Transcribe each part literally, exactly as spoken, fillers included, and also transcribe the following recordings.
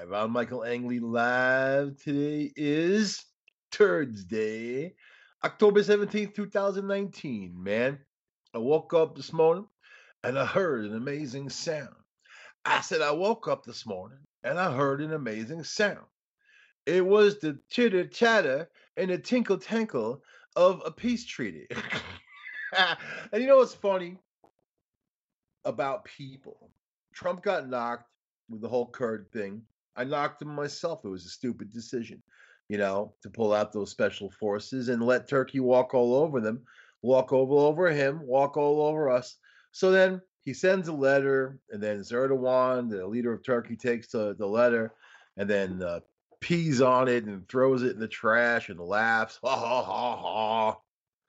live. I'm Michael Angley live. Today is Thursday, October seventeenth, twenty nineteen. Man, I woke up this morning and I heard an amazing sound. I said, I woke up this morning and I heard an amazing sound. It was the chitter chatter and the tinkle tankle of a peace treaty. And you know what's funny about people? Trump got knocked with the whole Kurd thing. I knocked him myself. It was a stupid decision, you know, to pull out those special forces and let Turkey walk all over them, walk all over him, walk all over us. So then he sends a letter, and then Erdogan, the leader of Turkey, takes the, the letter and then uh, pees on it and throws it in the trash and laughs. Ha ha ha ha.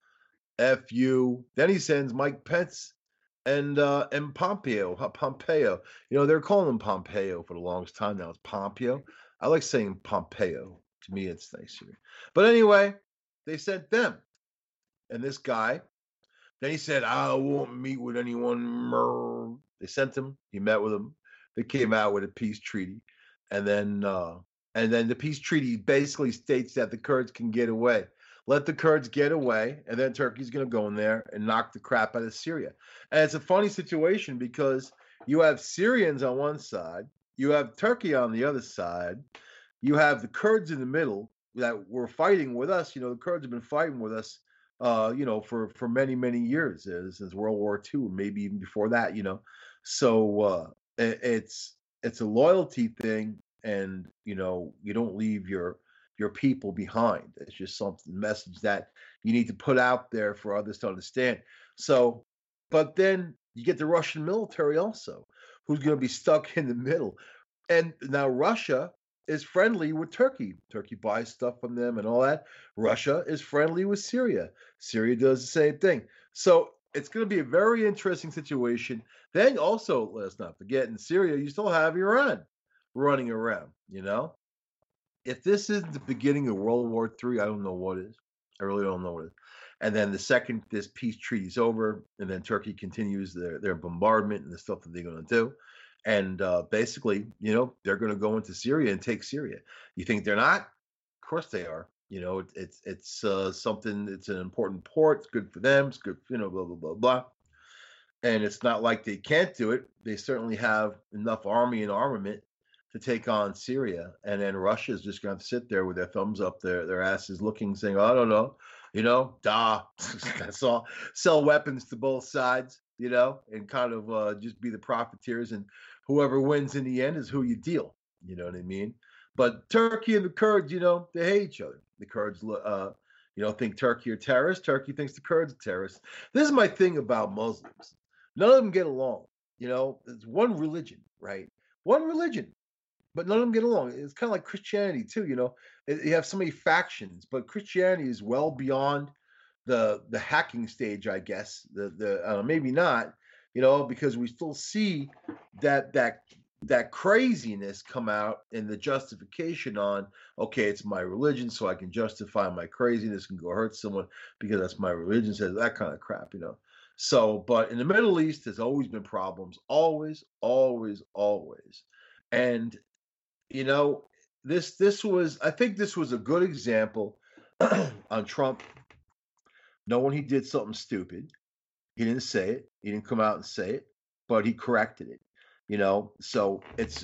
F you. Then he sends Mike Pence and uh, and Pompeo, huh, Pompeo. You know, they're calling him Pompeo for the longest time now. It's Pompeo. I like saying Pompeo. To me, it's nicer. But anyway, they sent them. And this guy, then he said, I won't meet with anyone. Mer. They sent him. He met with them. They came out with a peace treaty. And then uh, and then the peace treaty basically states that the Kurds can get away. Let the Kurds get away, and then Turkey's going to go in there and knock the crap out of Syria. And it's a funny situation because you have Syrians on one side, you have Turkey on the other side, you have the Kurds in the middle that were fighting with us. You know, the Kurds have been fighting with us, uh, you know, for for many many years uh, since World War Two, maybe even before that. You know, so uh, it, it's it's a loyalty thing, and you know, you don't leave your your people behind. It's just something message that you need to put out there for others to understand. So, but then you get the Russian military also, who's going to be stuck in the middle. And now Russia is friendly with Turkey. Turkey buys stuff from them and all that. Russia is friendly with Syria. Syria does the same thing. So it's going to be a very interesting situation. Then also, let's not forget, in Syria, you still have Iran running around, you know? If this isn't the beginning of World War Three, I don't know what is. I really don't know what is. And then the second this peace treaty is over, and then Turkey continues their, their bombardment and the stuff that they're going to do. And uh, basically, you know, they're going to go into Syria and take Syria. You think they're not? Of course they are. You know, it, it's it's uh, something. It's an important port. It's good for them. It's good, you know, blah blah blah blah. And it's not like they can't do it. They certainly have enough army and armament to take on Syria, and then Russia is just going to sit there with their thumbs up, their their asses looking, saying, "I don't know, you know, da, that's all." Sell weapons to both sides, you know, and kind of uh, just be the profiteers, and whoever wins in the end is who you deal. You know what I mean? But Turkey and the Kurds, you know, they hate each other. The Kurds, uh, you know, think Turkey are terrorists. Turkey thinks the Kurds are terrorists. This is my thing about Muslims. None of them get along. You know, it's one religion, right? One religion, but none of them get along. It's kind of like Christianity too, you know. It- You have so many factions, but Christianity is well beyond the the hacking stage, I guess. The the uh, maybe not, you know, because we still see that that that craziness come out in the justification on, okay, it's my religion, so I can justify my craziness and go hurt someone because that's my religion, says that kind of crap, you know. So, but in the Middle East, there's always been problems, always, always, always. And you know, this this was I think this was a good example on Trump knowing he did something stupid. He didn't say it. He didn't come out and say it, but he corrected it. You know, so it's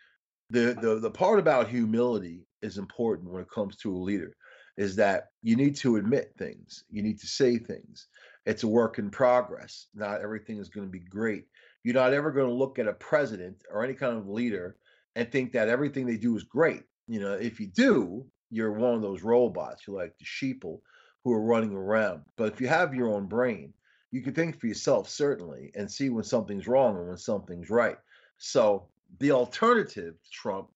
the the the part about humility is important when it comes to a leader, is that you need to admit things. You need to say things. It's a work in progress. Not everything is going to be great. You're not ever going to look at a president or any kind of leader and think that everything they do is great. You know, if you do, you're one of those robots. You're like the sheeple who are running around. But if you have your own brain, you can think for yourself, certainly, and see when something's wrong and when something's right. So the alternative to Trump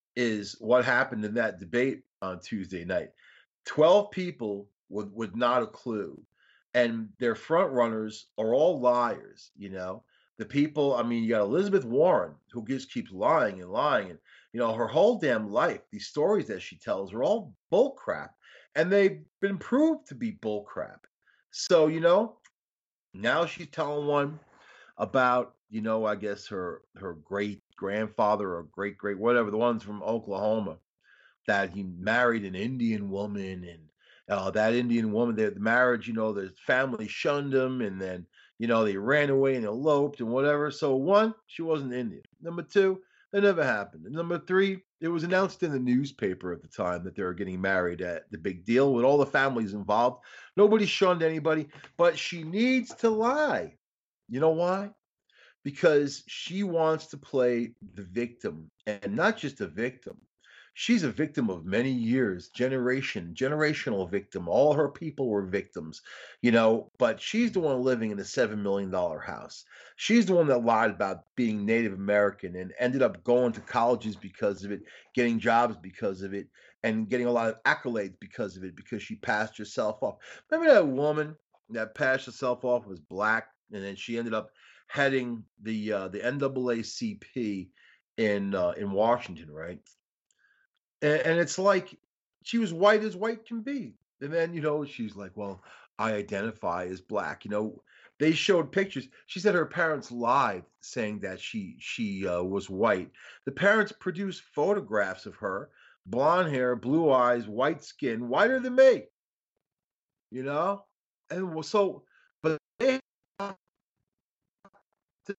is what happened in that debate on Tuesday night. twelve people with, with not a clue. And their front runners are all liars, you know. The people, I mean, you got Elizabeth Warren, who just keeps lying and lying. And, you know, her whole damn life, these stories that she tells are all bull crap. And they've been proved to be bull crap. So, you know, now she's telling one. about, you know, I guess her her great grandfather or great great whatever, the ones from Oklahoma, that he married an Indian woman, and uh, that Indian woman, the marriage, you know, the family shunned him, and then you know they ran away and eloped and whatever. So one, she wasn't Indian. Number two, that never happened. And number three, it was announced in the newspaper at the time that they were getting married at the big deal with all the families involved. Nobody shunned anybody, but she needs to lie. You know why? Because she wants to play the victim, and not just a victim. She's a victim of many years, generation, generational victim. All her people were victims, you know, but she's the one living in a seven million dollar house. She's the one that lied about being Native American and ended up going to colleges because of it, getting jobs because of it, and getting a lot of accolades because of it, because she passed herself off. Remember that woman that passed herself off was black, and then she ended up heading the uh, the N double A C P in uh, in Washington, right? And, and it's like she was white as white can be, and then you know she's like, "Well, I identify as black." You know, they showed pictures. She said her parents lied, saying that she she uh, was white. The parents produced photographs of her, blonde hair, blue eyes, white skin, whiter than me. You know, and well, so, but they have to-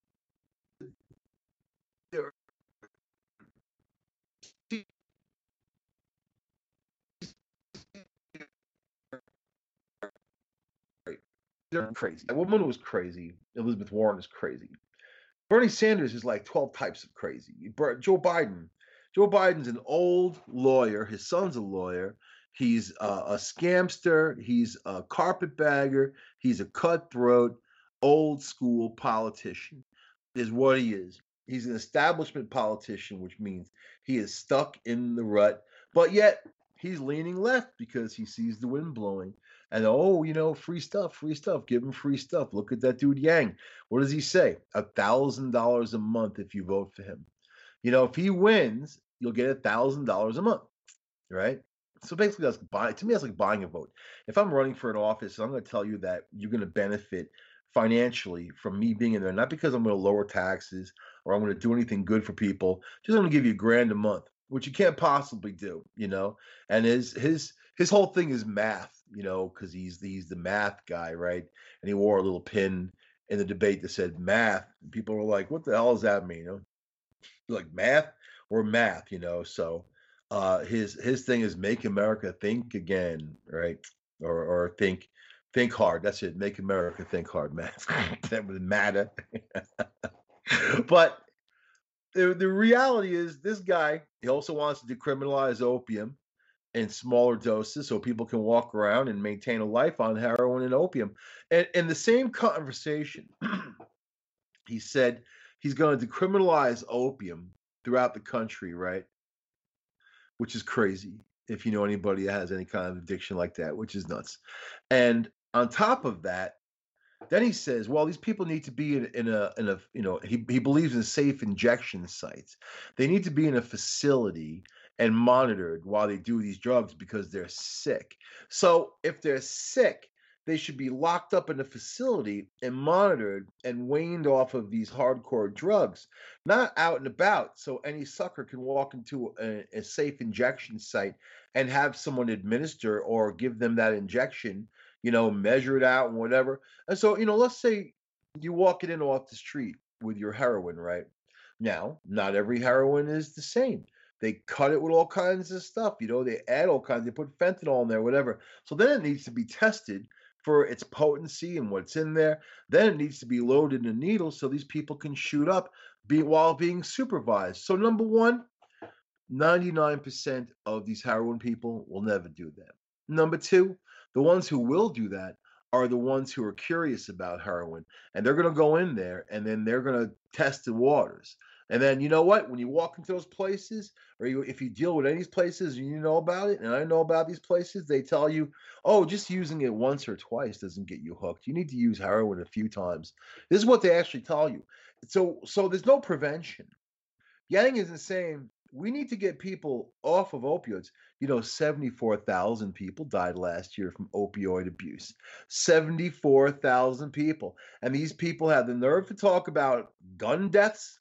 they're they're crazy. That woman was crazy. Elizabeth Warren is crazy. Bernie Sanders is like twelve types of crazy. Joe Biden. Joe Biden's an old lawyer. His son's a lawyer. He's uh, a scamster. He's a carpetbagger. He's a cutthroat, old school politician, is what he is. He's an establishment politician, which means he is stuck in the rut, but yet he's leaning left because he sees the wind blowing. And oh, you know, free stuff, free stuff. Give him free stuff. Look at that dude Yang. What does he say? A thousand dollars a month if you vote for him. You know, if he wins, you'll get a thousand dollars a month, right? So basically, that's buy to me. That's like buying a vote. If I'm running for an office, I'm going to tell you that you're going to benefit financially from me being in there, not because I'm going to lower taxes or I'm going to do anything good for people. Just I'm going to give you a grand a month, which you can't possibly do, you know. And his his his whole thing is math, you know, because he's he's the math guy, right? And he wore a little pin in the debate that said math. And people were like, "What the hell does that mean?" You know? Like math or math, you know. So uh his his thing is make America think again, right? Or or think think hard. That's it. Make America think hard, man. That would matter. But the, the reality is this guy, he also wants to decriminalize opium in smaller doses so people can walk around and maintain a life on heroin and opium. And in the same conversation, he said he's going to decriminalize opium throughout the country, right? Which is crazy if you know anybody that has any kind of addiction like that, which is nuts. And on top of that, then he says, well, these people need to be in, in a in a you know he he believes in safe injection sites. They need to be in a facility and monitored while they do these drugs because they're sick. So if they're sick, they should be locked up in a facility and monitored and weaned off of these hardcore drugs, not out and about. So any sucker can walk into a, a safe injection site and have someone administer or give them that injection, you know, measure it out and whatever. And so, you know, let's say you walk it in off the street with your heroin, right? Now, not every heroin is the same. They cut it with all kinds of stuff, you know, they add all kinds, they put fentanyl in there, whatever. So then it needs to be tested for its potency and what's in there. Then it needs to be loaded in needles so these people can shoot up be, while being supervised. So, number one, ninety-nine percent of these heroin people will never do that. Number two, the ones who will do that are the ones who are curious about heroin, and they're going to go in there and then they're going to test the waters. And then you know what? When you walk into those places, or you, if you deal with any of these places and you know about it, and I know about these places, they tell you, oh, just using it once or twice doesn't get you hooked. You need to use heroin a few times. This is what they actually tell you. So, so there's no prevention. Yang isn't saying We need to get people off of opioids. You know, seventy-four thousand people died last year from opioid abuse. seventy-four thousand people. And these people have the nerve to talk about gun deaths.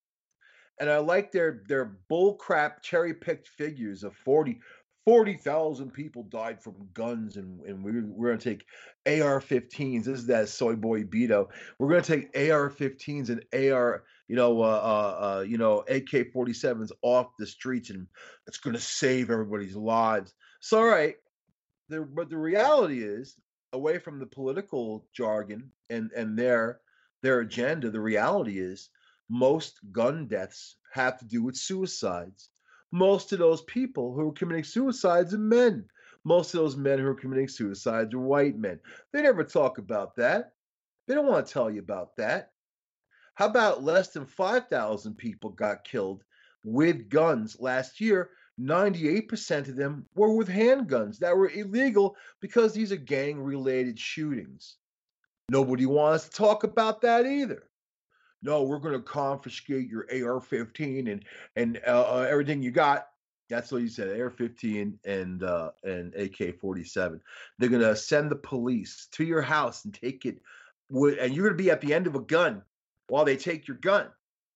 And I like their their bullcrap cherry picked figures of forty forty thousand people died from guns, and, and we're, we're going to take A R fifteens. This is that soy boy Beto. We're going to take A R fifteens and A R, you know, uh, uh, uh, you know, A K forty-sevens off the streets, and it's going to save everybody's lives. So, all right, the, but the reality is, away from the political jargon and and their their agenda, the reality is most gun deaths have to do with suicides. Most of those people who are committing suicides are men. Most of those men who are committing suicides are white men. They never talk about that. They don't want to tell you about that. How about less than five thousand people got killed with guns last year? ninety-eight percent of them were with handguns that were illegal because these are gang related shootings. Nobody wants to talk about that either. No, we're going to confiscate your A R fifteen and and uh, uh, everything you got. That's what you said, A R fifteen and uh, and A K forty-seven. They're going to send the police to your house and take it, and you're going to be at the end of a gun while they take your gun.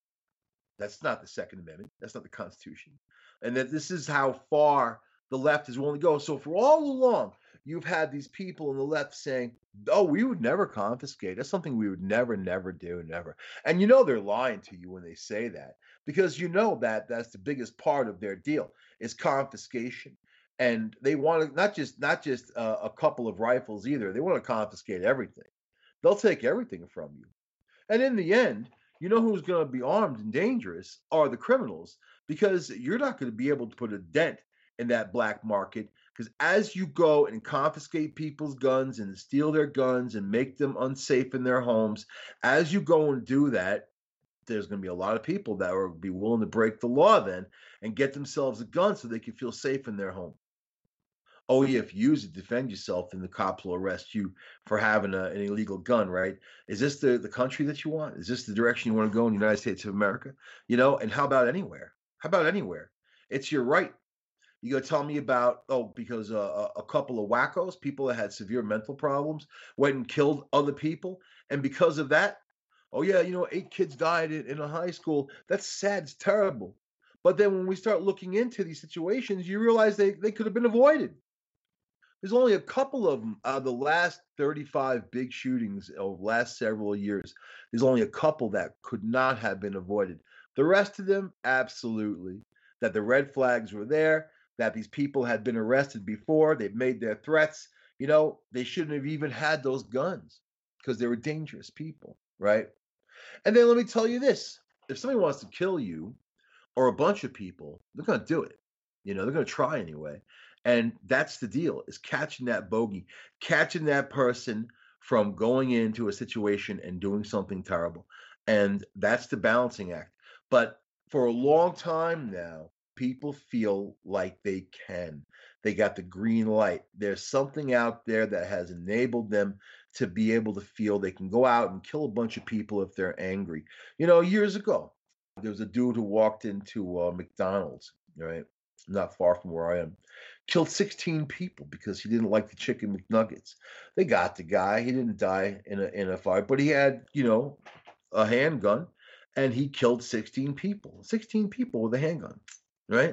That's not the Second Amendment. That's not the Constitution. And that this is how far the left is willing to go. So for all along, you've had these people on the left saying, "Oh, we would never confiscate. That's something we would never, never do, never." And you know they're lying to you when they say that, because you know that that's the biggest part of their deal is confiscation. And they want to not just not just uh, a couple of rifles either. They want to confiscate everything. They'll take everything from you. And in the end, you know who's going to be armed and dangerous are the criminals, because you're not going to be able to put a dent in that black market. Because as you go and confiscate people's guns and steal their guns and make them unsafe in their homes, as you go and do that, there's going to be a lot of people that will be willing to break the law then and get themselves a gun so they can feel safe in their home. Oh yeah, if you use it to defend yourself, then the cops will arrest you for having a, an illegal gun, right? Is this the, the country that you want? Is this the direction you want to go in the United States of America? You know, and how about anywhere? How about anywhere? It's your right. You gonna tell me about, oh, because uh, a, a couple of wackos, people that had severe mental problems, went and killed other people, and because of that, oh yeah, you know, eight kids died in, in a high school. That's sad. It's terrible. But then when we start looking into these situations, you realize they, they could have been avoided. There's only a couple of them out of the last thirty-five big shootings over the last several years. There's only a couple that could not have been avoided. The rest of them, absolutely. That the red flags were there, that these people had been arrested before, they've made their threats. You know, they shouldn't have even had those guns because they were dangerous people, right? And then let me tell you this, if somebody wants to kill you or a bunch of people, they're going to do it. You know, they're going to try anyway. And that's the deal, is catching that bogey, catching that person from going into a situation and doing something terrible. And that's the balancing act. But for a long time now, people feel like they can. They got the green light. There's something out there that has enabled them to be able to feel they can go out and kill a bunch of people if they're angry. You know, years ago, there was a dude who walked into uh, McDonald's, right? Not far from where I am, killed sixteen people because he didn't like the chicken McNuggets. They got the guy. He didn't die in a in a fight, but he had, you know, a handgun, and he killed sixteen people. sixteen people with a handgun, right?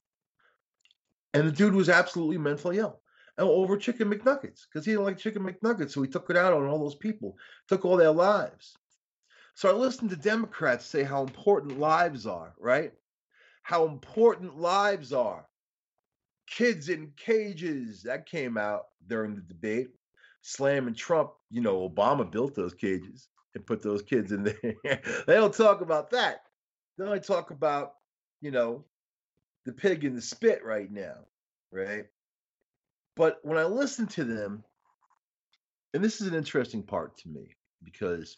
And the dude was absolutely mentally ill. And over chicken McNuggets, because he didn't like chicken McNuggets, so he took it out on all those people, took all their lives. So I listened to Democrats say how important lives are, right? How important lives are. Kids in cages, that came out during the debate. Slamming Trump, you know, Obama built those cages and put those kids in there. They don't talk about that. They only talk about, you know, the pig in the spit right now, right? But when I listen to them, and this is an interesting part to me, because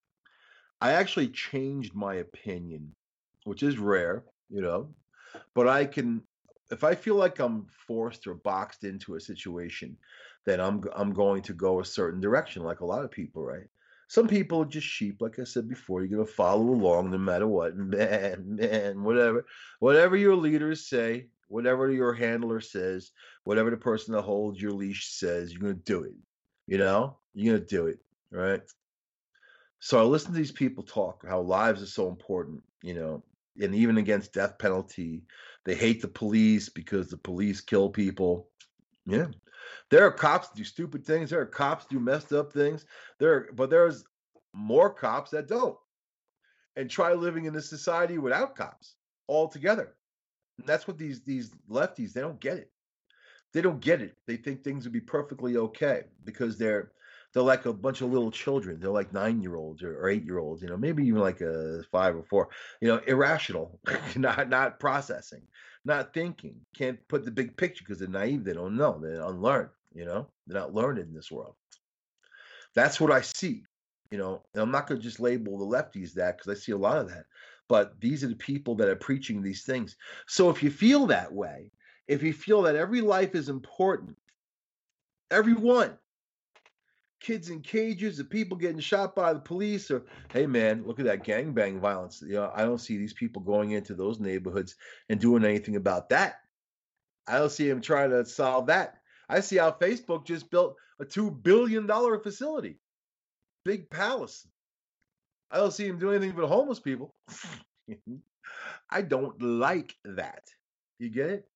I actually changed my opinion, which is rare, you know, but I can, if I feel like I'm forced or boxed into a situation, then I'm I'm going to go a certain direction, like a lot of people, right? Some people are just sheep, like I said before. You're gonna follow along no matter what. Man, man, whatever, whatever your leaders say, whatever your handler says, whatever the person that holds your leash says, you're gonna do it. You know, you're gonna do it, right? So I listen to these people talk how lives are so important, you know, and even against death penalty, they hate the police because the police kill people. Yeah, there are cops that do stupid things. There are cops that do messed up things. There, but there's more cops that don't and try living in a society without cops altogether. And that's what these these lefties, they don't get it. They don't get it. They think things would be perfectly okay because they're they're like a bunch of little children. They're like nine year olds or, or eight year olds, you know, maybe even like a five or four, you know, irrational, not not processing, not thinking, can't put the big picture because they're naive. They don't know. They're unlearned, you know, they're not learned in this world. That's what I see, you know. And I'm not going to just label the lefties that because I see a lot of that. But these are the people that are preaching these things. So if you feel that way, if you feel that every life is important, everyone, kids in cages, the people getting shot by the police, or hey man, look at that gangbang violence. You know, I don't see these people going into those neighborhoods and doing anything about that. I don't see them trying to solve that. I see how Facebook just built a two billion dollar facility, big palace. I don't see him do anything for the homeless people. I don't like that. You get it?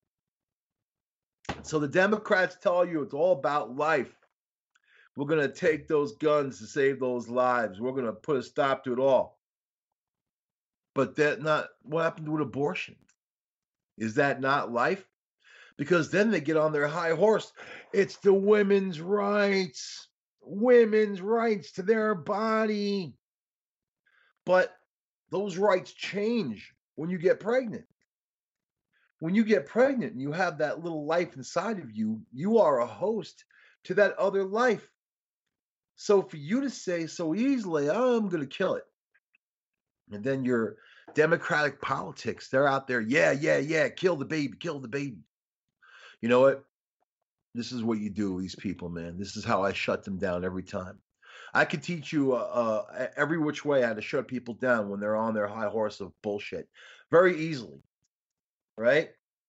So the Democrats tell you it's all about life. We're going to take those guns to save those lives. We're going to put a stop to it all. But that not what happened to an abortion? Is that not life? Because then they get on their high horse. It's the women's rights, women's rights to their body. But those rights change when you get pregnant. When you get pregnant and you have that little life inside of you, you are a host to that other life. So for you to say so easily, oh, I'm going to kill it. And then your democratic politics, they're out there, yeah, yeah, yeah, kill the baby, kill the baby. You know what? This is what you do with these people, man. This is how I shut them down every time. I could teach you uh, uh, every which way how to shut people down when they're on their high horse of bullshit very easily, right?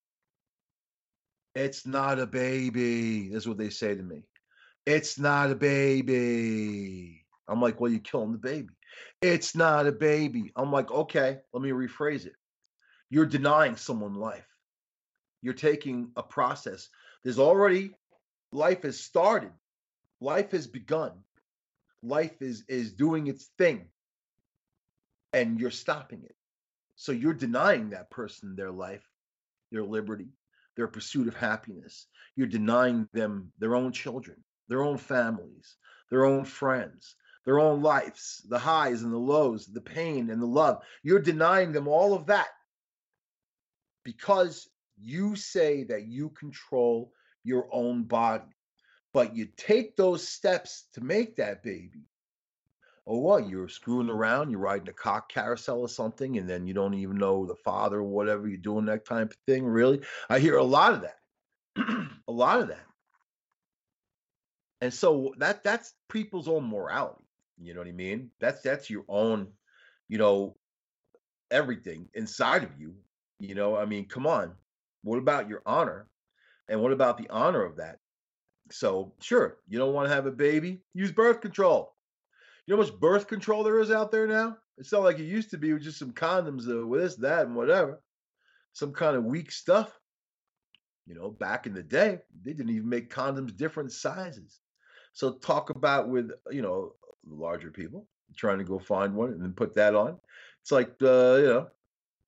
It's not a baby. That's what they say to me. It's not a baby. I'm like, well, you're killing the baby. It's not a baby. I'm like, okay, let me rephrase it. You're denying someone life. You're taking a process. There's already life has started. Life has begun. Life is is doing its thing, and you're stopping it. So you're denying that person their life, their liberty, their pursuit of happiness. You're denying them their own children, their own families, their own friends, their own lives, the highs and the lows, the pain and the love. You're denying them all of that because you say that you control your own body. But you take those steps to make that baby. Or what? You're screwing around, you're riding a cock carousel or something, and then you don't even know the father or whatever, you're doing that type of thing. Really? I hear a lot of that. A lot of that. And so that that's people's own morality. You know what I mean? That's that's your own, you know, everything inside of you. You know, I mean, come on. What about your honor? And what about the honor of that? So, sure, you don't want to have a baby, use birth control. You know how much birth control there is out there now? It's not like it used to be with just some condoms uh, with this, that, and whatever. Some kind of weak stuff. You know, back in the day, they didn't even make condoms different sizes. So talk about with, you know, larger people trying to go find one and then put that on. It's like, uh, you know,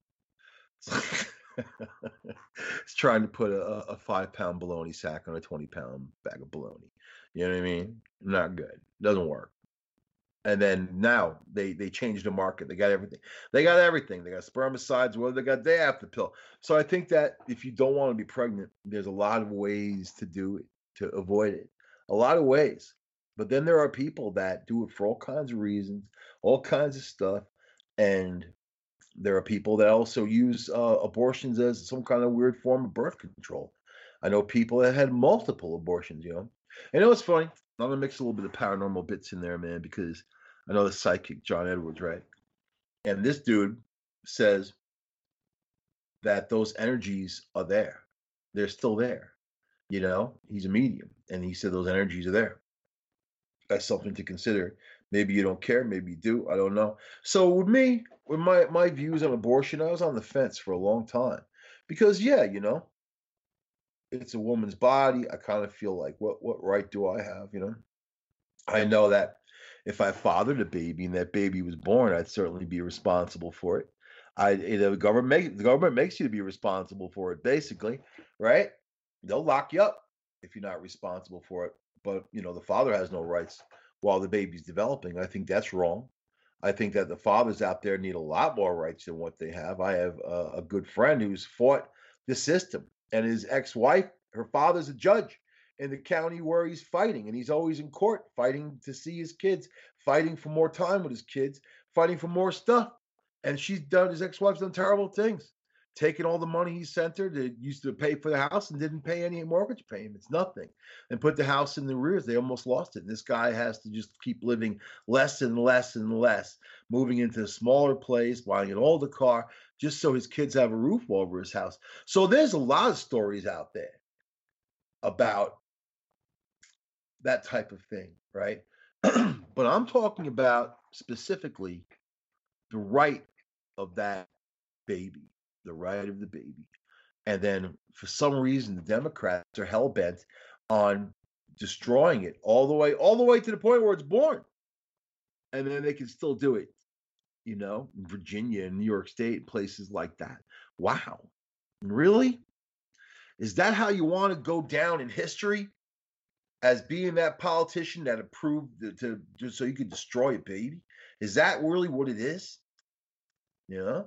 it's trying to put a, a five pound bologna sack on a twenty pound bag of bologna. You know what I mean? Not good. Doesn't work. And then now they they changed the market. They got everything. They got everything. They got spermicides. Well, they got day after pill. So I think that if you don't want to be pregnant, there's a lot of ways to do it to avoid it. A lot of ways. But then there are people that do it for all kinds of reasons, all kinds of stuff, and there are people that also use uh, abortions as some kind of weird form of birth control. I know people that had multiple abortions. You know, And you know what's funny? I'm gonna mix a little bit of paranormal bits in there, man, because I know the psychic John Edwards, right? And this dude says that those energies are there. They're still there. You know, he's a medium, and he said those energies are there. That's something to consider. Maybe you don't care, maybe you do. I don't know. So with me, with my my views on abortion, I was on the fence for a long time because, yeah, you know, it's a woman's body. I kind of feel like, what what right do I have? You know, I know that if I fathered a baby and that baby was born, I'd certainly be responsible for it. I the government make, the government makes you to be responsible for it, basically, right? They'll lock you up if you're not responsible for it. But you know, the father has no rights while the baby's developing. I think that's wrong. I think that the fathers out there need a lot more rights than what they have. I have a, a good friend who's fought the system, and his ex-wife, her father's a judge in the county where he's fighting, and he's always in court fighting to see his kids, fighting for more time with his kids, fighting for more stuff. And she's done, his ex-wife's done terrible things, taking all the money he sent her that used to pay for the house and didn't pay any mortgage payments, nothing, and put the house in the rears. They almost lost it. And this guy has to just keep living less and less and less, moving into a smaller place, buying an older car, just so his kids have a roof over his house. So there's a lot of stories out there about that type of thing, right? But I'm talking about specifically the right of that baby, the right of the baby. And then for some reason, the Democrats are hell bent on destroying it all the way, all the way to the point where it's born. And then they can still do it, you know, in Virginia and New York State, places like that. Wow. Really? Is that how you want to go down in history? As being that politician that approved the, to just so you could destroy a baby? Is that really what it is? You know?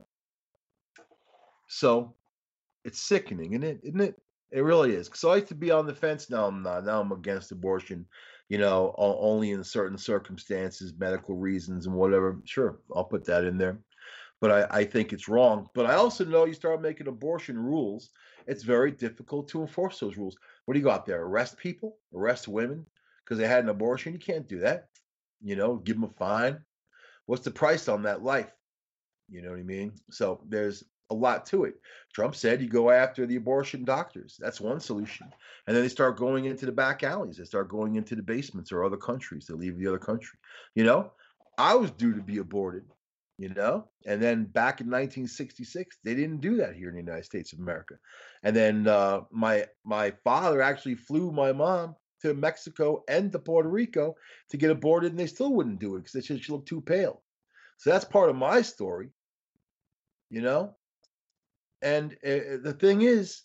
So it's sickening, isn't it? Isn't it? It really is. So I used to be on the fence. Now I'm not. Now I'm against abortion, you know, o- only in certain circumstances, medical reasons and whatever. Sure, I'll put that in there. But I, I think it's wrong. But I also know you start making abortion rules, it's very difficult to enforce those rules. What do you go out there? Arrest people? Arrest women because they had an abortion? You can't do that. You know, give them a fine. What's the price on that life? You know what I mean? So there's a lot to it. Trump said you go after the abortion doctors. That's one solution. And then they start going into the back alleys. They start going into the basements or other countries. They leave the other country. You know, I was due to be aborted, you know? And then back in nineteen sixty-six, they didn't do that here in the United States of America. And then uh, my my father actually flew my mom to Mexico and to Puerto Rico to get aborted, and they still wouldn't do it because they said she looked too pale. So that's part of my story, you know? And uh, the thing is,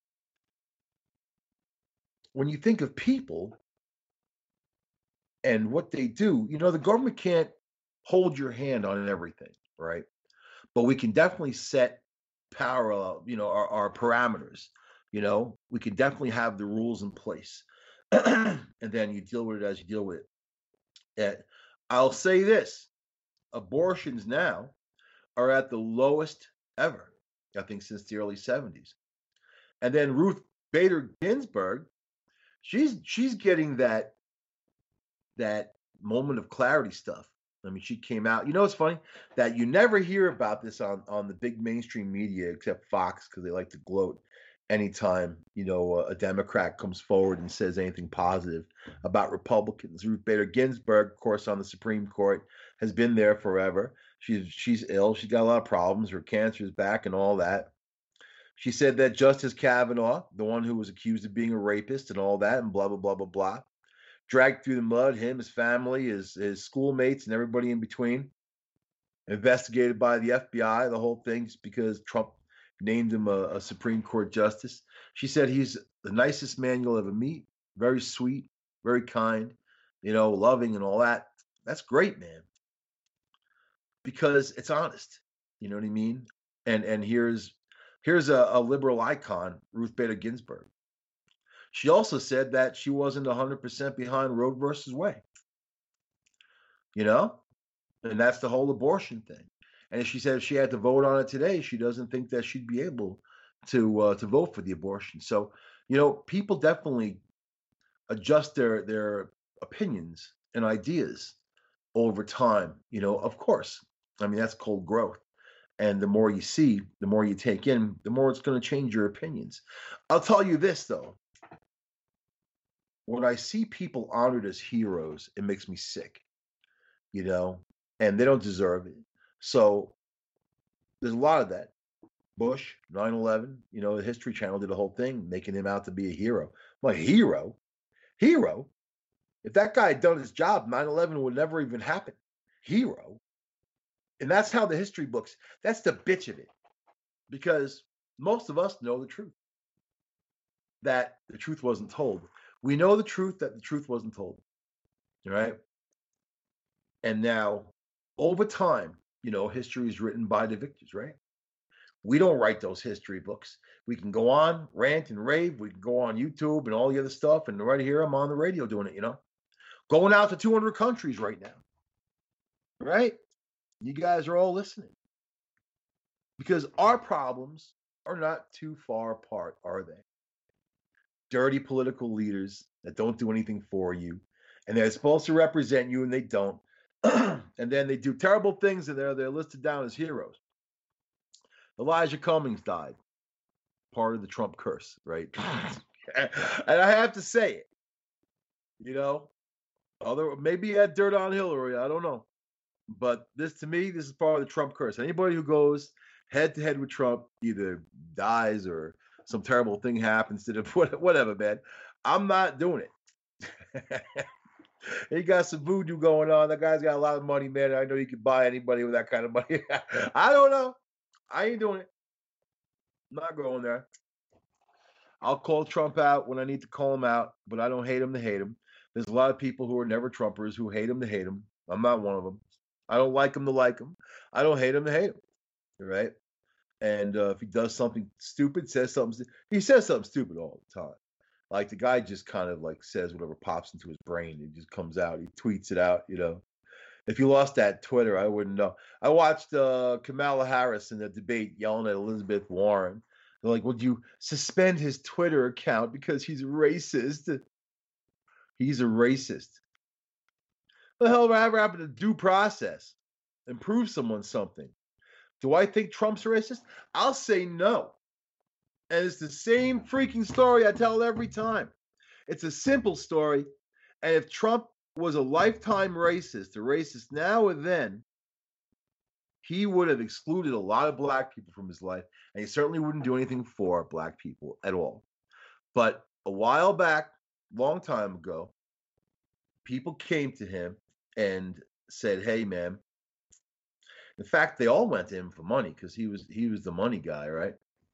when you think of people and what they do, you know, the government can't hold your hand on everything, right? But we can definitely set parallel, you know, our, our parameters. You know, we can definitely have the rules in place. And then you deal with it as you deal with it. And I'll say this, abortions now are at the lowest ever, I think, since the early seventies. And then Ruth Bader Ginsburg, she's she's getting that that moment of clarity stuff. I mean, she came out. You know, it's funny that you never hear about this on on the big mainstream media except Fox because they like to gloat anytime you know a Democrat comes forward and says anything positive about Republicans. Ruth Bader Ginsburg, of course, on the Supreme Court, has been there forever. She's she's ill. She's got a lot of problems. Her cancer is back and all that. She said that Justice Kavanaugh, the one who was accused of being a rapist and all that, and blah blah blah blah blah, dragged through the mud, him, his family, his his schoolmates, and everybody in between. Investigated by the F B I, the whole thing, just because Trump named him a, a Supreme Court justice. She said he's the nicest man you'll ever meet, very sweet, very kind, you know, loving and all that. That's great, man, because it's honest. You know what I mean? And and here's here's a, a liberal icon, Ruth Bader Ginsburg. She also said that she wasn't one hundred percent behind Roe versus Wade, you know? And that's the whole abortion thing. And she said if she had to vote on it today, she doesn't think that she'd be able to uh, to vote for the abortion. So, you know, people definitely adjust their their opinions and ideas over time. You know, of course. I mean, that's called growth. And the more you see, the more you take in, the more it's going to change your opinions. I'll tell you this though. When I see people honored as heroes, it makes me sick, you know, and they don't deserve it. So there's a lot of that. Bush, nine eleven, you know, the History Channel did a whole thing making him out to be a hero. I'm like, hero? Hero? If that guy had done his job, nine eleven would never even happen. Hero? And that's how the history books, that's the bitch of it. Because most of us know the truth, that the truth wasn't told. We know the truth that the truth wasn't told. Right? And now, over time, you know, history is written by the victors, right? We don't write those history books. We can go on, rant and rave. We can go on YouTube and all the other stuff. And right here, I'm on the radio doing it, you know, going out to two hundred countries right now. Right? You guys are all listening. Because our problems are not too far apart, are they? Dirty political leaders that don't do anything for you. And they're supposed to represent you and they don't. And then they do terrible things and they're, they're listed down as heroes. Elijah Cummings died. Part of the Trump curse, right? And I have to say it. You know, other maybe he had dirt on Hillary, I don't know. But this to me, this is part of the Trump curse. Anybody who goes head to head with Trump either dies or some terrible thing happens to them, whatever, man. I'm not doing it. He got some voodoo going on. That guy's got a lot of money, man. I know you can buy anybody with that kind of money. I don't know. I ain't doing it. I'm not going there. I'll call Trump out when I need to call him out, but I don't hate him to hate him. There's a lot of people who are never Trumpers who hate him to hate him. I'm not one of them. I don't like him to like him. I don't hate him to hate him. Right? And uh, if he does something stupid, says something, he says something stupid all the time. Like the guy just kind of like says whatever pops into his brain. It just comes out. He tweets it out, you know. If you lost that Twitter, I wouldn't know. I watched uh, Kamala Harris in the debate yelling at Elizabeth Warren. They're like, would you suspend his Twitter account because he's racist? He's a racist. What the hell ever happened to due process and prove someone something? Do I think Trump's racist? I'll say no. And it's the same freaking story I tell every time. It's a simple story. And if Trump was a lifetime racist, a racist now or then, he would have excluded a lot of black people from his life, and he certainly wouldn't do anything for black people at all. But a while back, long time ago, people came to him and said, hey, man. In fact, they all went to him for money because he was he was the money guy, right?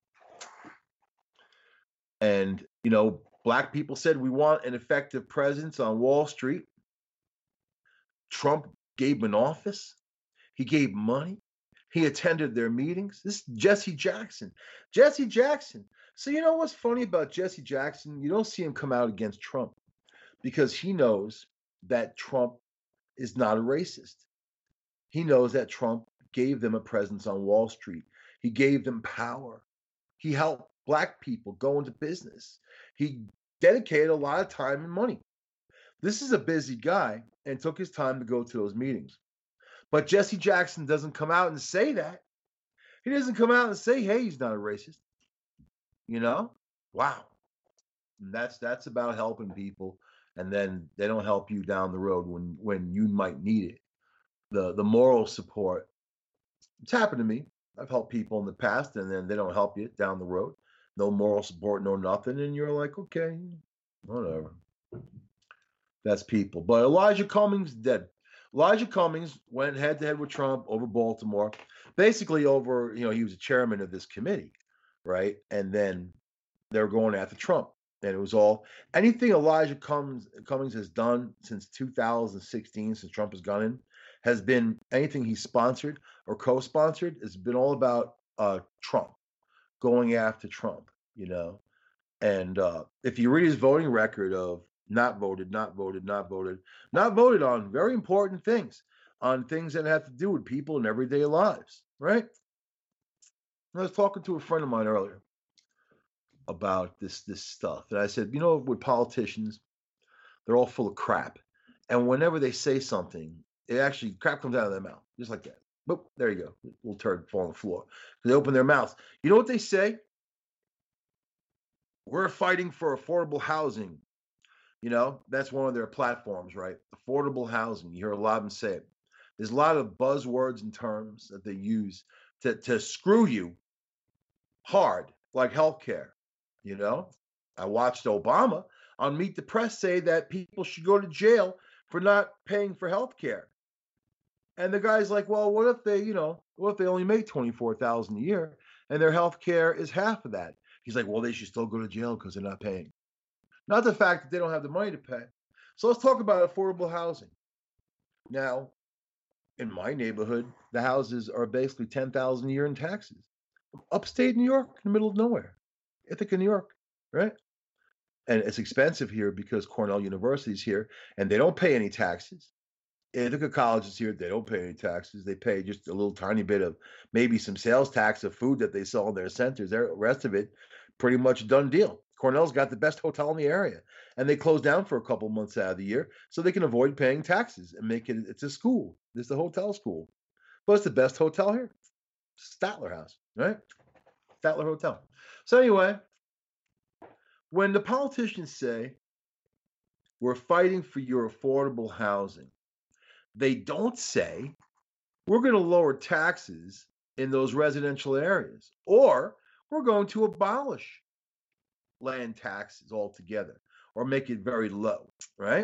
And, you know, black people said, we want an effective presence on Wall Street. Trump gave him an office. He gave money. He attended their meetings. This is Jesse Jackson. Jesse Jackson. So you know what's funny about Jesse Jackson? You don't see him come out against Trump because he knows that Trump is not a racist. He knows that Trump gave them a presence on Wall Street. He gave them power. He helped black people go into business. He dedicated a lot of time and money. This is a busy guy and took his time to go to those meetings. But Jesse Jackson doesn't come out and say that. He doesn't come out and say, hey, he's not a racist. You know? Wow. And that's that's about helping people. And then they don't help you down the road when, when you might need it. The the moral support. It's happened to me. I've helped people in the past and then they don't help you down the road. No moral support, no nothing. And you're like, okay, whatever. That's people. But Elijah Cummings dead. Elijah Cummings went head to head with Trump over Baltimore, basically over, you know, he was a chairman of this committee, right? And then they were going after Trump. And it was all anything Elijah Cummings, Cummings has done since two thousand sixteen, since Trump has gone in, has been anything he sponsored or co-sponsored. It's been all about uh, Trump, going after Trump, you know. And uh, if you read his voting record of not voted, not voted, not voted, not voted on very important things, on things that have to do with people in everyday lives, right? I was talking to a friend of mine earlier about this this stuff, and I said, you know, with politicians, They're all full of crap. And whenever they say something, it actually crap comes out of their mouth, just like that. Boop, there you go. Little turd fall on the floor. They open their mouths. You know what they say? We're fighting for affordable housing. You know, that's one of their platforms, right? Affordable housing. You hear a lot of them say it. There's a lot of buzzwords and terms that they use to, to screw you hard, like healthcare. You know, I watched Obama on Meet the Press say that people should go to jail for not paying for healthcare. And the guy's like, well, what if they, you know, what if they only make twenty-four thousand dollars a year and their healthcare is half of that? He's like, well, they should still go to jail because they're not paying. Not the fact that they don't have the money to pay. So let's talk about affordable housing. Now, in my neighborhood, the houses are basically ten thousand dollars a year in taxes. Upstate New York, in the middle of nowhere, Ithaca, New York, right? And it's expensive here because Cornell University is here, and they don't pay any taxes. Ithaca College is here; they don't pay any taxes. They pay just a little tiny bit of maybe some sales tax of food that they sell in their centers. The rest of it, pretty much done deal. Cornell's got the best hotel in the area, and they close down for a couple months out of the year so they can avoid paying taxes and make it. It's a school. It's a hotel school, but it's the best hotel here. Statler House, right? Statler Hotel. So anyway, when the politicians say we're fighting for your affordable housing, they don't say we're going to lower taxes in those residential areas or we're going to abolish land taxes altogether or make it very low, right?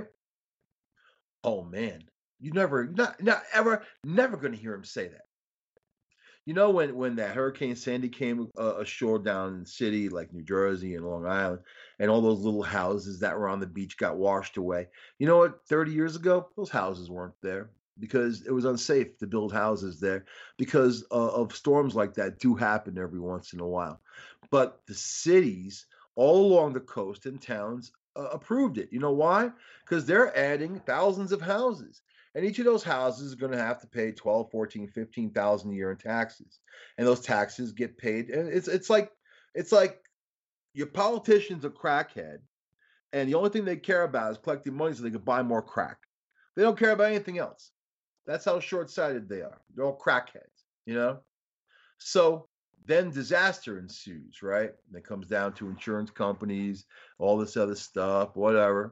Oh man, you never, not, not ever, never going to hear him say that. You know, when when that Hurricane Sandy came uh, ashore down in the city like New Jersey and Long Island, and all those little houses that were on the beach got washed away. You know what? thirty years ago, those houses weren't there because it was unsafe to build houses there because uh, of storms like that do happen every once in a while. But the cities all along the coast and towns uh, approved it. You know why? Because they're adding thousands of houses. And each of those houses is going to have to pay twelve, fourteen, fifteen thousand a year in taxes. And those taxes get paid. And it's it's like it's like your politician's a crackhead, and the only thing they care about is collecting money so they can buy more crack. They don't care about anything else. That's how short-sighted they are. They're all crackheads, you know? So then disaster ensues, right? And it comes down to insurance companies, all this other stuff, whatever.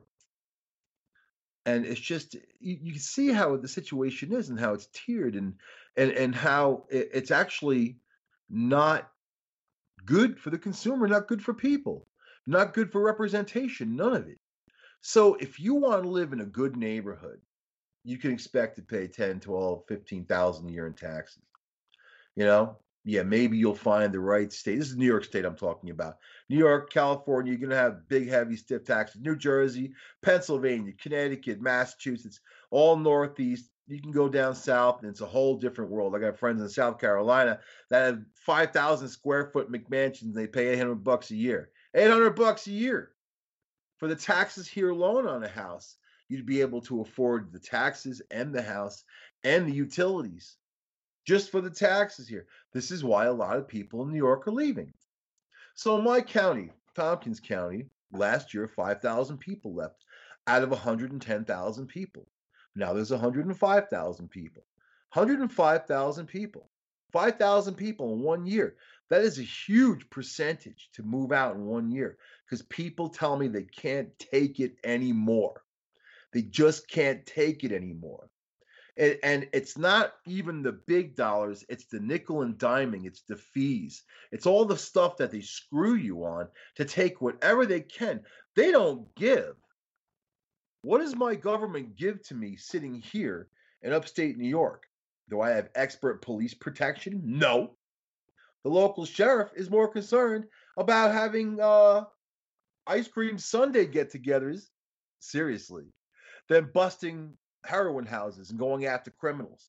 And it's just you, you can see how the situation is and how it's tiered and and and how it, it's actually not good for the consumer, not good for people, not good for representation, none of it. So if you want to live in a good neighborhood, you can expect to pay ten, twelve, fifteen thousand a year in taxes. You know, yeah, maybe you'll find the right state. This is New York State I'm talking about. New York, California, you're going to have big, heavy, stiff taxes. New Jersey, Pennsylvania, Connecticut, Massachusetts, all Northeast. You can go down south, and it's a whole different world. I got friends in South Carolina that have five thousand square foot McMansions. And they pay eight hundred bucks a year. eight hundred bucks a year for the taxes here alone on a house. You'd be able to afford the taxes and the house and the utilities just for the taxes here. This is why a lot of people in New York are leaving. So in my county, Tompkins County, last year, five thousand people left out of one hundred ten thousand people. Now there's one hundred five thousand people. one hundred five thousand people. five thousand people in one year. That is a huge percentage to move out in one year because people tell me they can't take it anymore. They just can't take it anymore. And, and it's not even the big dollars, it's the nickel and diming, it's the fees, it's all the stuff that they screw you on to take whatever they can. They don't give. What does my government give to me sitting here in upstate New York? Do I have expert police protection? No. The local sheriff is more concerned about having uh, ice cream Sunday get-togethers, seriously, than busting heroin houses and going after criminals.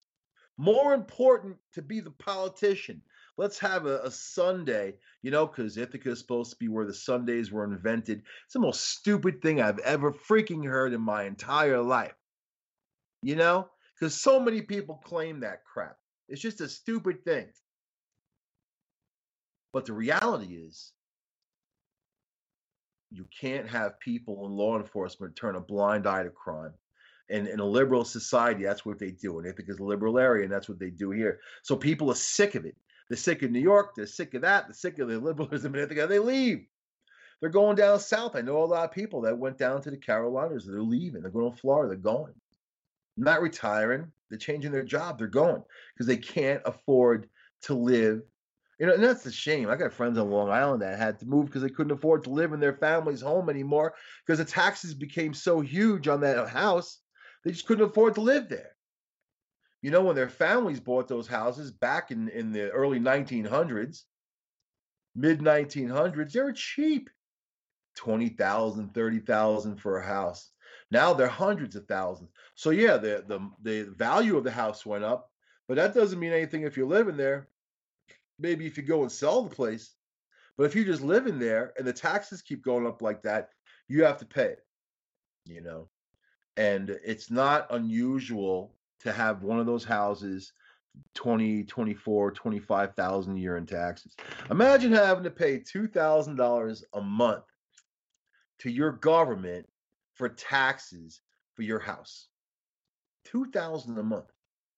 More important to be the politician. Let's have a, a Sunday, you know, because Ithaca is supposed to be where the Sundays were invented. It's the most stupid thing I've ever freaking heard in my entire life. You know, because so many people claim that crap. It's just a stupid thing. But the reality is, you can't have people in law enforcement turn a blind eye to crime. And in a liberal society, that's what they do. And they think it's a liberal area, and that's what they do here. So people are sick of it. They're sick of New York. They're sick of that. They're sick of the liberalism. And they they leave. They're going down south. I know a lot of people that went down to the Carolinas. They're leaving. They're going to Florida. They're going. Not retiring. They're changing their job. They're going because they can't afford to live. You know, and that's a shame. I got friends on Long Island that had to move because they couldn't afford to live in their family's home anymore because the taxes became so huge on that house. They just couldn't afford to live there. You know, when their families bought those houses back in, in the early nineteen hundreds, mid nineteen hundreds, they were cheap. twenty thousand, thirty thousand for a house. Now they're hundreds of thousands. So yeah, the, the the value of the house went up, but that doesn't mean anything if you're living there. Maybe if you go and sell the place, but if you're just living there and the taxes keep going up like that, you have to pay it, you know. And it's not unusual to have one of those houses twenty, twenty-four, twenty-five thousand a year in taxes. Imagine having to pay two thousand dollars a month to your government for taxes for your house. two thousand dollars a month.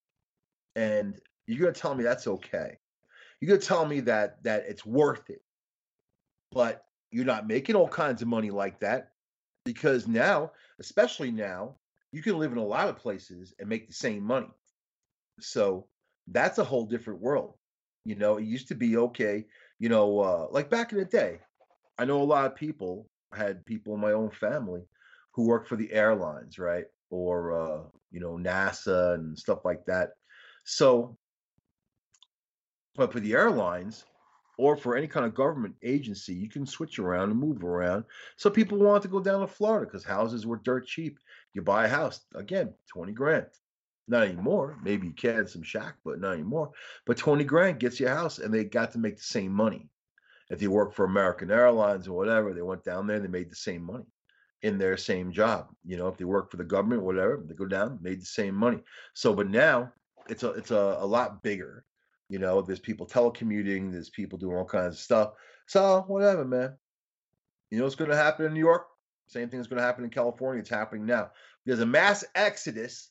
And you're going to tell me that's okay. You're going to tell me that that it's worth it. But you're not making all kinds of money like that because now, especially now, you can live in a lot of places and make the same money. So that's a whole different world. You know, it used to be okay, you know, uh, like back in the day, I know a lot of people, I had people in my own family who worked for the airlines, right? Or, uh, you know, NASA and stuff like that. So, but for the airlines or for any kind of government agency, you can switch around and move around. So people wanted to go down to Florida because houses were dirt cheap. You buy a house, again, twenty grand. Not anymore. Maybe you can some shack, but not anymore. But twenty grand gets you a house, and they got to make the same money. If they work for American Airlines or whatever, they went down there, they made the same money in their same job. You know, if they work for the government, whatever, they go down, made the same money. So, but now it's a it's a, a lot bigger. You know, there's people telecommuting, there's people doing all kinds of stuff. So, whatever, man. You know what's going to happen in New York? Same thing is going to happen in California. It's happening now. There's a mass exodus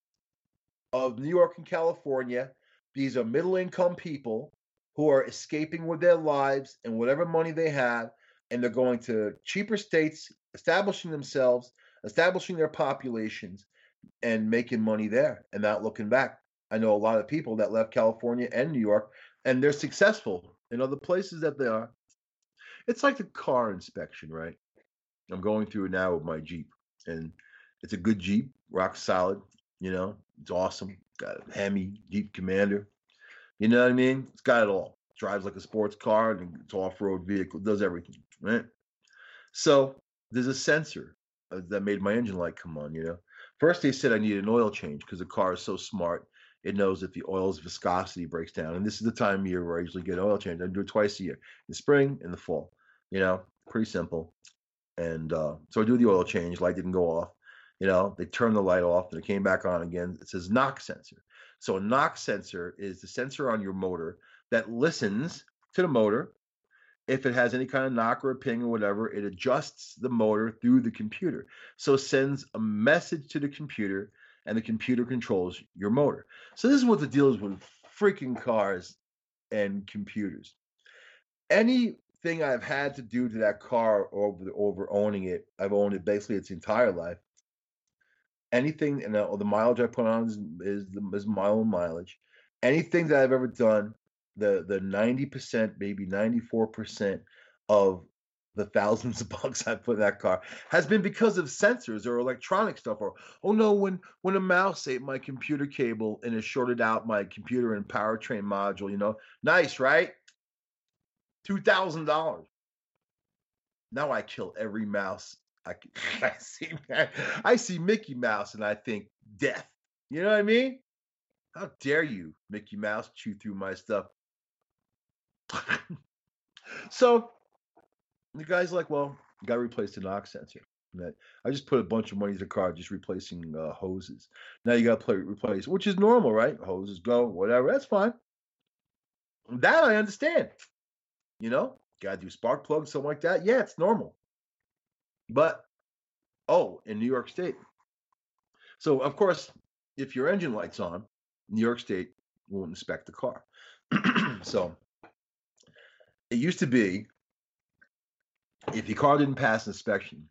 of New York and California. These are middle income people who are escaping with their lives and whatever money they have, and they're going to cheaper states, establishing themselves, establishing their populations, and making money there and not looking back. I know a lot of people that left California and New York, and they're successful in other places that they are. It's like the car inspection, right? I'm going through it now with my Jeep, and it's a good Jeep, rock solid. You know, it's awesome. Got a Hemi Jeep Commander. You know what I mean? It's got it all. Drives like a sports car, and it's off-road vehicle. Does everything, right? So there's a sensor uh, that made my engine light come on. You know, first they said I need an oil change because the car is so smart. It knows that the oil's viscosity breaks down, and this is the time of year where I usually get an oil change. I do it twice a year, in the spring and the fall. You know, pretty simple. And uh, so I do the oil change. Light didn't go off. You know, they turned the light off and it came back on again. It says knock sensor. So a knock sensor is the sensor on your motor that listens to the motor. If it has any kind of knock or a ping or whatever, it adjusts the motor through the computer. So it sends a message to the computer and the computer controls your motor. So this is what the deal is with freaking cars and computers. Anything I've had to do to that car over over owning it, I've owned it basically its entire life. Anything, and the, the mileage I put on is is, the, is my own mileage. Anything that I've ever done, the the ninety percent, maybe ninety-four percent of the thousands of bucks I put in that car has been because of sensors or electronic stuff. Or oh no, when when a mouse ate my computer cable and it shorted out my computer and powertrain module. You know, nice, right? Two thousand dollars. Now I kill every mouse I, c- I see. I see Mickey Mouse and I think death. You know what I mean? How dare you, Mickey Mouse, chew through my stuff? So the guy's like, well, you got to replace the knock sensor. And that- I just put a bunch of money into the car just replacing uh, hoses. Now you got to play replace, which is normal, right? Hoses go, whatever. That's fine. That I understand. You know, got to do spark plugs, something like that. Yeah, it's normal. But oh, in New York State. So of course, if your engine light's on, New York State won't inspect the car. So it used to be if your car didn't pass inspection,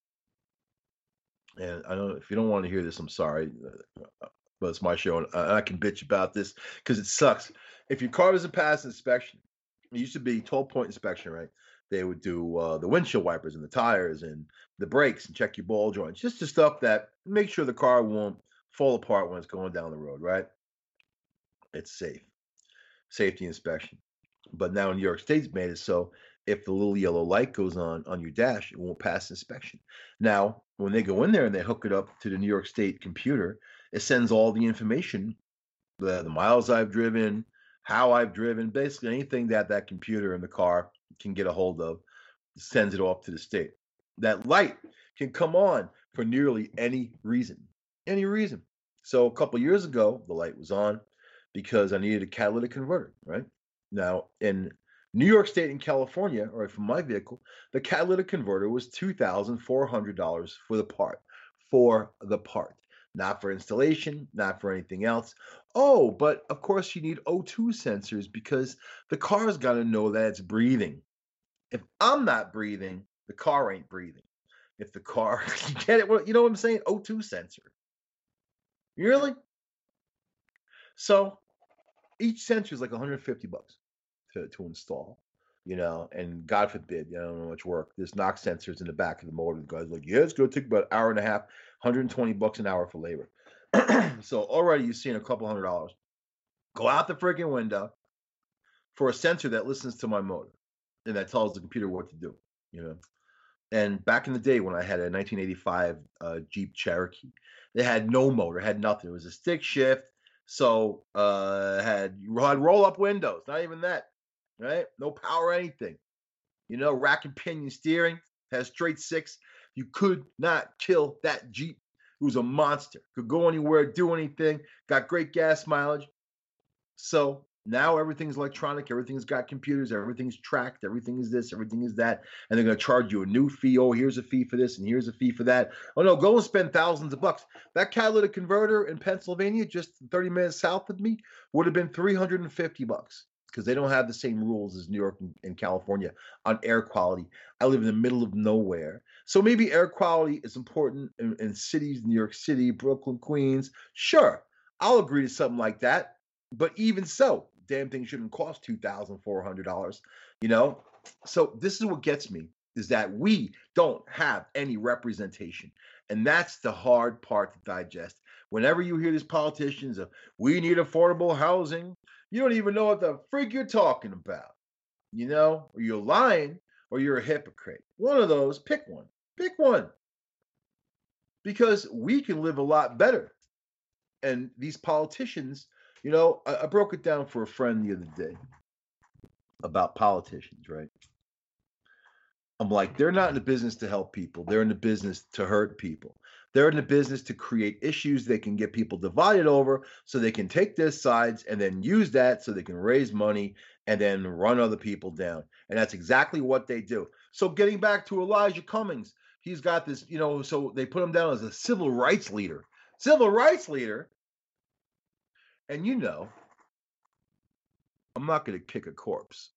and I don't if you don't want to hear this, I'm sorry, uh, but it's my show and I, I can bitch about this because it sucks. If your car doesn't pass inspection, it used to be twelve point inspection, right? They would do uh, the windshield wipers and the tires and the brakes and check your ball joints, just the stuff that make sure the car won't fall apart when it's going down the road, right? It's safe, safety inspection. But now New York State's made it so if the little yellow light goes on on your dash, it won't pass inspection. Now, when they go in there and they hook it up to the New York State computer, it sends all the information, the, the miles I've driven, how I've driven, basically anything that that computer in the car can get a hold of, sends it off to the state. That light can come on for nearly any reason, any reason. So a couple years ago, the light was on because I needed a catalytic converter, right? Now, in New York State and California, or for my vehicle, the catalytic converter was two thousand four hundred dollars for the part, for the part, not for installation, not for anything else. Oh, but of course you need O two sensors because the car's got to know that it's breathing. If I'm not breathing, the car ain't breathing. If the car, you get it? Well, you know what I'm saying? O two sensor. Really? So each sensor is like one hundred fifty bucks to, to install, you know, and God forbid, you know, I don't know much work. There's knock sensors in the back of the motor. The guy's like, yeah, it's going to take about an hour and a half, one hundred twenty bucks an hour for labor. So already you're seeing a couple hundred dollars go out the freaking window for a sensor that listens to my motor and that tells the computer what to do, you know. And back in the day when I had a nineteen eighty-five uh, Jeep Cherokee, they had no motor, had nothing. It was a stick shift. So uh had you had roll up windows, not even that, right? No power or anything. You know, rack and pinion steering, has straight six. You could not kill that Jeep. It was a monster. Could go anywhere, do anything, got great gas mileage. So now everything's electronic, everything's got computers, everything's tracked, everything is this, everything is that, and they're going to charge you a new fee. Oh, here's a fee for this, and here's a fee for that. Oh no, go and spend thousands of bucks. That catalytic converter in Pennsylvania, just thirty minutes south of me, would have been three hundred fifty bucks because they don't have the same rules as New York and, and California on air quality. I live in the middle of nowhere, so maybe air quality is important in, in cities, New York City, Brooklyn, Queens. Sure, I'll agree to something like that. But even so, damn thing shouldn't cost two thousand four hundred dollars, you know? So this is what gets me is that we don't have any representation. And that's the hard part to digest. Whenever you hear these politicians of we need affordable housing, you don't even know what the freak you're talking about. You know, or you're lying or you're a hypocrite. One of those, pick one. Pick one. Because we can live a lot better. And these politicians, you know, I, I broke it down for a friend the other day about politicians, right? I'm like, they're not in the business to help people. They're in the business to hurt people. They're in the business to create issues they can get people divided over so they can take their sides and then use that so they can raise money and then run other people down. And that's exactly what they do. So getting back to Elijah Cummings, he's got this, you know, so they put him down as a civil rights leader. Civil rights leader. And you know, I'm not going to kick a corpse.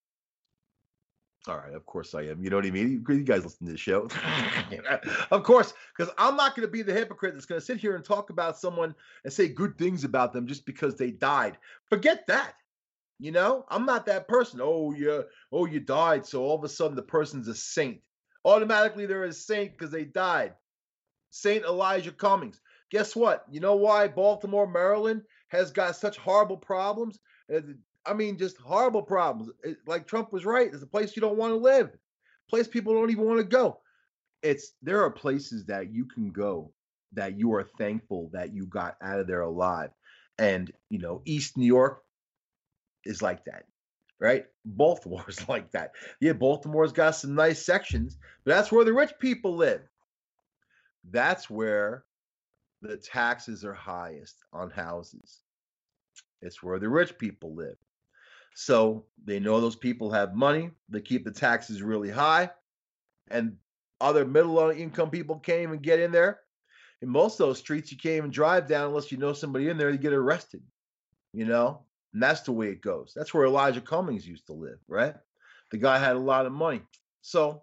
All right, of course I am. You know what I mean? You guys listen to the show. Of course, because I'm not going to be the hypocrite that's going to sit here and talk about someone and say good things about them just because they died. Forget that. You know, I'm not that person. Oh, yeah. Oh, you died. So all of a sudden the person's a saint. Automatically they're a saint because they died. Saint Elijah Cummings. Guess what? You know why Baltimore, Maryland has got such horrible problems? I mean, just horrible problems. It, like Trump was right. It's a place you don't want to live. A place people don't even want to go. It's there are places that you can go that you are thankful that you got out of there alive. And you know, East New York is like that, right? Baltimore's like that. Yeah, Baltimore's got some nice sections, but that's where the rich people live. That's where the taxes are highest on houses. It's where the rich people live. So they know those people have money. They keep the taxes really high. And Other middle income people can't even get in there. In most of those streets, you can't even drive down unless you know somebody in there, you get arrested, you know? And that's the way it goes. That's where Elijah Cummings used to live, right? The guy had a lot of money. So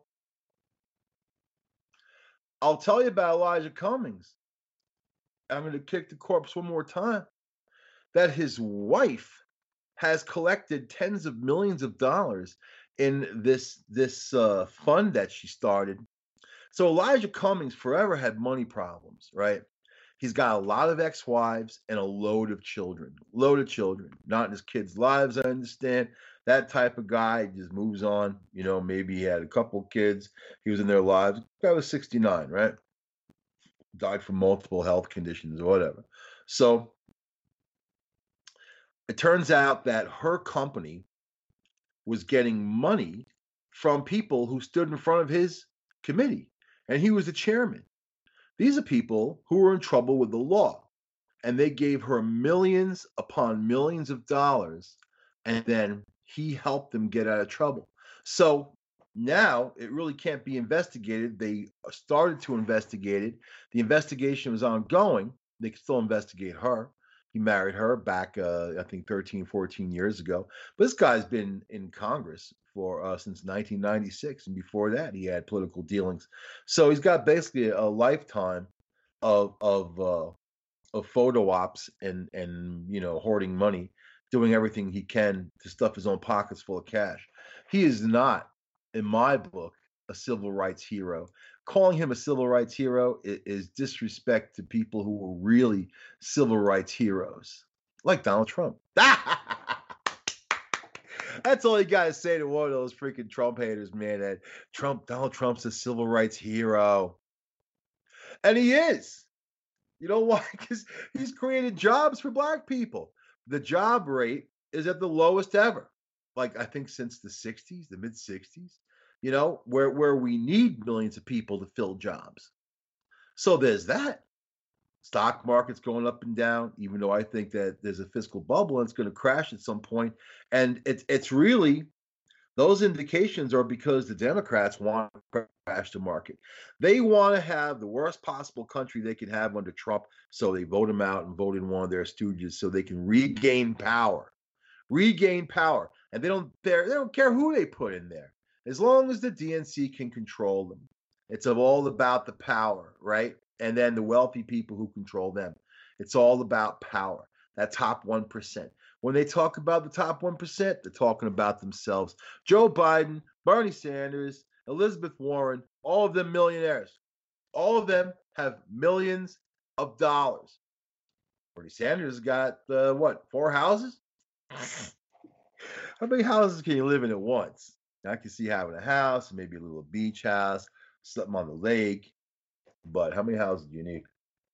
I'll tell you about Elijah Cummings. I'm going to kick the corpse one more time. That his wife has collected tens of millions of dollars in this this uh, fund that she started. So Elijah Cummings forever had money problems, right? He's got a lot of ex-wives and a load of children. Load of children. Not in his kids' lives, I understand. That type of guy just moves on. You know, maybe he had a couple kids. He was in their lives. Guy was sixty-nine, right? Died from multiple health conditions or whatever. So it turns out that her company was getting money from people who stood in front of his committee, and he was the chairman. These are people who were in trouble with the law, and they gave her millions upon millions of dollars, and then he helped them get out of trouble. So now it really can't be investigated. They started to investigate it. The investigation was ongoing. They could still investigate her. He married her back, uh, I think, thirteen, fourteen years ago. But this guy's been in Congress for uh, since nineteen ninety-six, and before that, he had political dealings. So he's got basically a lifetime of of uh, of photo ops and and you know hoarding money, doing everything he can to stuff his own pockets full of cash. He is not, in my book, a civil rights hero. Calling him a civil rights hero is, is disrespect to people who were really civil rights heroes, like Donald Trump. That's all you gotta say to one of those freaking Trump haters, man. That Trump, Donald Trump's a civil rights hero, and he is. You know why? Because he's created jobs for black people. The job rate is at the lowest ever. Like I think since the sixties, the mid sixties, you know, where where we need millions of people to fill jobs. So there's that. Stock market's going up and down, even though I think that there's a fiscal bubble and it's going to crash at some point. And it's it's really those indications are because the Democrats want to crash the market. They want to have the worst possible country they can have under Trump, so they vote him out and vote in one of their stooges so they can regain power. Regain power. And they don't they don't care who they put in there. As long as the D N C can control them. It's all about the power, right? And then the wealthy people who control them. It's all about power. That top one percent. When they talk about the top one percent, they're talking about themselves. Joe Biden, Bernie Sanders, Elizabeth Warren, all of them millionaires. All of them have millions of dollars. Bernie Sanders got, uh, what, four houses? How many houses can you live in at once? I can see having a house, maybe a little beach house, something on the lake. But how many houses do you need?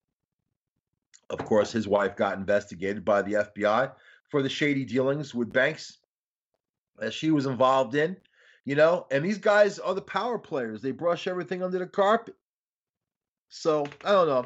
Of course, his wife got investigated by the F B I for the shady dealings with banks that she was involved in, you know, and these guys are the power players. They brush everything under the carpet. So, I don't know.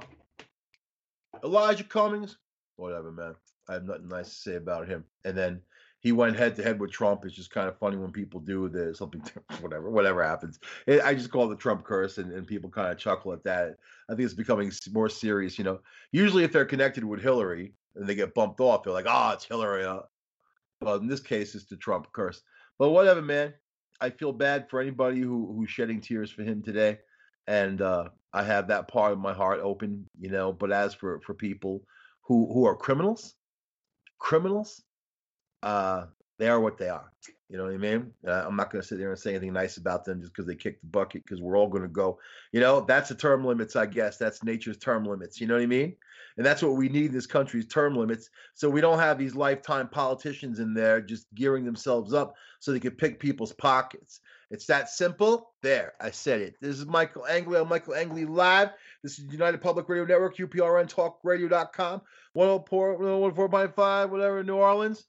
Elijah Cummings, whatever, man. I have nothing nice to say about him. And then he went head to head with Trump. It's just kind of funny when people do this, something, whatever, whatever happens. It, I just call it the Trump curse, and, and people kind of chuckle at that. I think it's becoming more serious, you know. Usually, if they're connected with Hillary and they get bumped off, they're like, oh, it's Hillary. Uh. But in this case, it's the Trump curse. But whatever, man. I feel bad for anybody who who's shedding tears for him today. And uh, I have that part of my heart open, you know. But as for, for people who, who are criminals, criminals, uh, they are what they are. You know what I mean? Uh, I'm not going to sit there and say anything nice about them just because they kicked the bucket, because we're all going to go. You know, that's the term limits, I guess. That's nature's term limits. You know what I mean? And that's what we need in this country is term limits. So we don't have these lifetime politicians in there just gearing themselves up so they can pick people's pockets. It's that simple. There, I said it. This is Michael Angley on Michael Angley Live. This is United Public Radio Network, U P R N talk radio dot com, one oh four point five, whatever, New Orleans.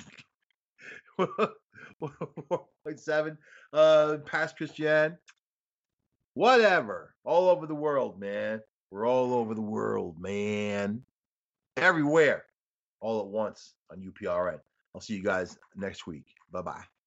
one oh four point seven, uh, Pass Christian. Whatever. All over the world, man. We're all over the world, man. Everywhere. All at once on U P R N. I'll see you guys next week. Bye-bye.